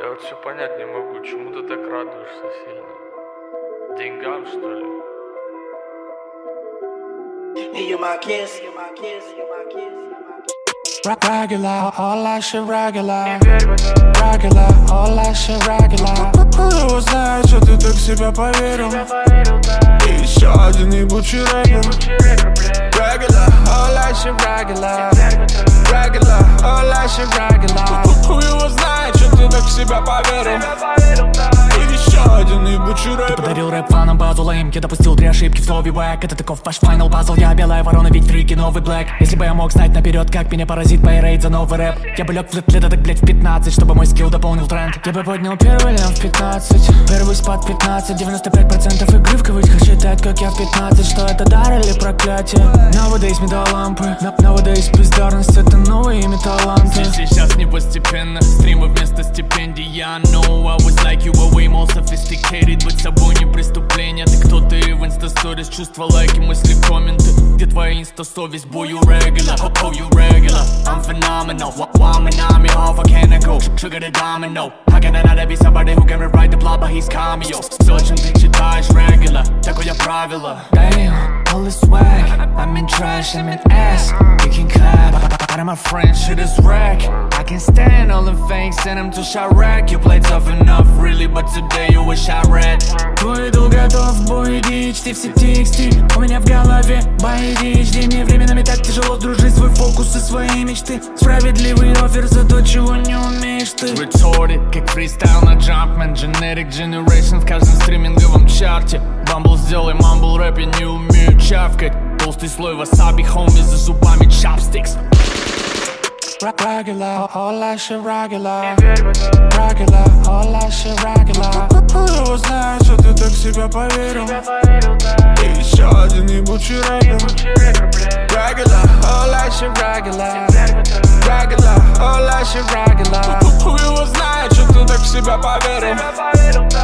Я вот все понять не могу, чему ты так радуешься сильно? Деньгам, что ли? Regular, all that shit regular. Regular, all that shit regular. Его знает, что ты так в себя поверил. И еще один ебучий рэпер. Regular, all that shit regular. Regular, all that shit regular. Его знает, что ты так в себя поверил. И еще один ебучий рэпер. Ты подарил рэп фанам базу лейм. Я допустил 3 ошибки в слове вэк. Это таков ваш файнал пазл. Я белая ворона, ведь фрики новый блэк. Если бы я мог знать наперед, как меня поразит пейрейд за новый рэп, я бы лег в леток, блять, в 15, чтобы мой скилл дополнил тренд. Я бы поднял первый лям в 15, первый спад 15, 95% игры в кавычках считают, как я в 15. Что это дар или проклятие? Nowadays металлампы, nowadays бездарность, это новые металланты. Сейчас не постепенно, стримы вместо стипендий. Я know I was like you, way more sophisticated. Быть собой не преступление. Ты кто ты в инстасторис, чувства, лайки, мысли, комменты. Где твоя инстасовесть, boy, you regular, oh, you regular. I'm phenomenal, why am I me off, I can't go. Trigger the domino. How can I not be somebody who can rewrite the plot, but he's cameo. Все, чем ты читаешь, regular, такое правило. Damn, all this swag, I'm in trash, I'm in ass. You can clap, but my friend shit is wreck. I can stand all the fakes, send them to Chirac. You play tough enough, really, but today you wish I read. Твой идол готов в бой, иди, чти все тексты. У меня в голове ADHD. Мне временами так тяжело дружить, свой фокус и свои мечты. Справедливый оффер за то, чего не умеешь ты. Retorted, как фристайл на Jumpman. Generic generation в каждом стриминговом чарте. Бамбл, сделай мамбл, рэп, я не умею чавкать. Толстый слой васаби, хоми, за зубами chopsticks. Regular, all that shit regular. Regular, all that shit regular. Его знает, что ты так в себя поверил. И еще один ебучий рэпер. Regular, all that shit regular. Regular, all that shit regular. Его знает, что ты так в себя поверил.